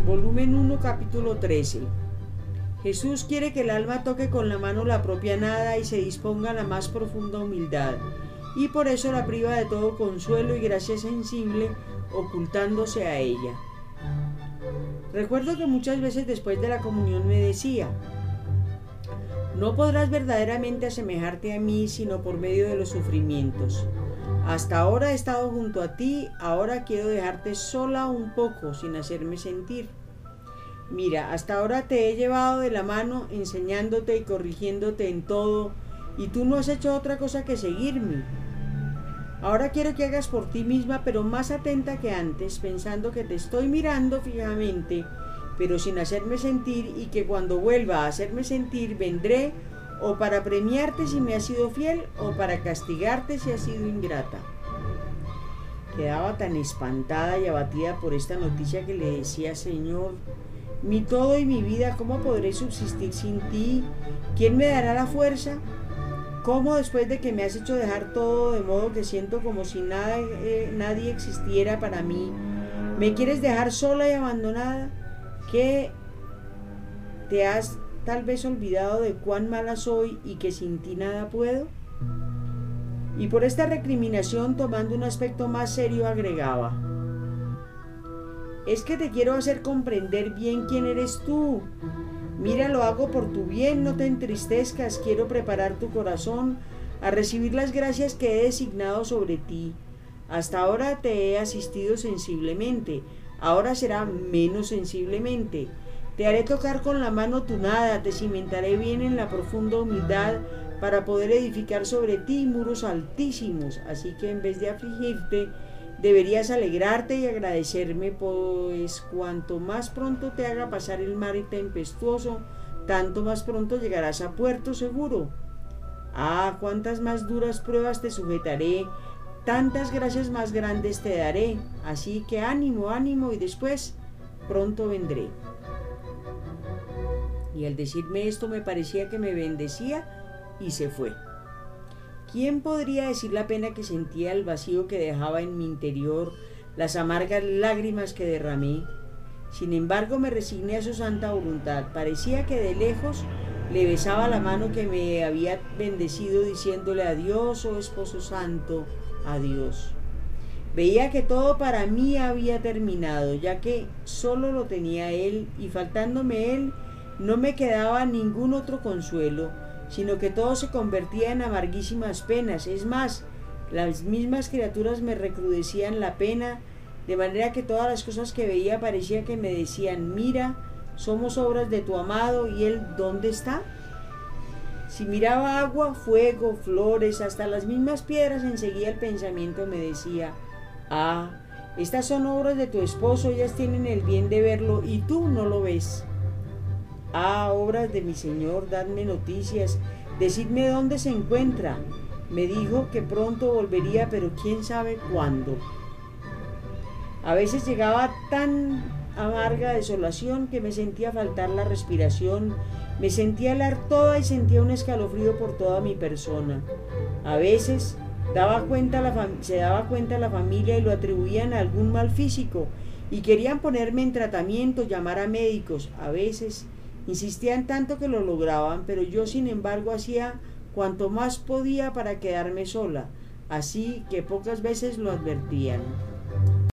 Volumen 1, capítulo 13. Jesús quiere que el alma toque con la mano la propia nada y se disponga a la más profunda humildad, y por eso la priva de todo consuelo y gracia sensible, ocultándose a ella. Recuerdo que muchas veces después de la comunión me decía: no podrás verdaderamente asemejarte a mí sino por medio de los sufrimientos. Hasta ahora he estado junto a ti, ahora quiero dejarte sola un poco sin hacerme sentir. Mira, hasta ahora te he llevado de la mano, enseñándote y corrigiéndote en todo, y tú no has hecho otra cosa que seguirme. Ahora quiero que hagas por ti misma, pero más atenta que antes, pensando que te estoy mirando fijamente, pero sin hacerme sentir, y que cuando vuelva a hacerme sentir vendré o para premiarte si me has sido fiel o para castigarte si has sido ingrata. Quedaba tan espantada y abatida por esta noticia que le decía: Señor, mi todo y mi vida, ¿cómo podré subsistir sin ti? ¿Quién me dará la fuerza? ¿Cómo, después de que me has hecho dejar todo de modo que siento como si nadie existiera para mí, me quieres dejar sola y abandonada? ¿Que te has tal vez olvidado de cuán mala soy y que sin ti nada puedo? Y por esta recriminación, tomando un aspecto más serio, agregaba: es que te quiero hacer comprender bien quién eres tú. Mira, lo hago por tu bien, no te entristezcas, quiero preparar tu corazón a recibir las gracias que he designado sobre ti. Hasta ahora te he asistido sensiblemente, ahora será menos sensiblemente. Te haré tocar con la mano tu nada, te cimentaré bien en la profunda humildad para poder edificar sobre ti muros altísimos, así que en vez de afligirte, deberías alegrarte y agradecerme, pues cuanto más pronto te haga pasar el mar tempestuoso, tanto más pronto llegarás a puerto seguro. Ah, cuántas más duras pruebas te sujetaré, tantas gracias más grandes te daré, así que ánimo, ánimo, y después pronto vendré. Y al decirme esto me parecía que me bendecía y se fue. ¿Quién podría decir la pena que sentía, el vacío que dejaba en mi interior, las amargas lágrimas que derramé? Sin embargo, me resigné a su santa voluntad. Parecía que de lejos le besaba la mano que me había bendecido, diciéndole: adiós, oh esposo santo, adiós. Veía que todo para mí había terminado, ya que solo lo tenía él, y faltándome él, no me quedaba ningún otro consuelo, sino que todo se convertía en amarguísimas penas. Es más, las mismas criaturas me recrudecían la pena, de manera que todas las cosas que veía parecía que me decían: mira, somos obras de tu amado, y él ¿dónde está? Si miraba agua, fuego, flores, hasta las mismas piedras, enseguida el pensamiento me decía: ah, estas son obras de tu esposo, ellas tienen el bien de verlo y tú no lo ves. Ah, obras de mi Señor, dadme noticias, decidme dónde se encuentra. Me dijo que pronto volvería, pero quién sabe cuándo. A veces llegaba tan amarga desolación que me sentía faltar la respiración, me sentía helar toda y sentía un escalofrío por toda mi persona. A veces se daba cuenta la familia y lo atribuían a algún mal físico y querían ponerme en tratamiento, llamar a médicos. A veces insistían tanto que lo lograban, pero yo sin embargo hacía cuanto más podía para quedarme sola, así que pocas veces lo advertían.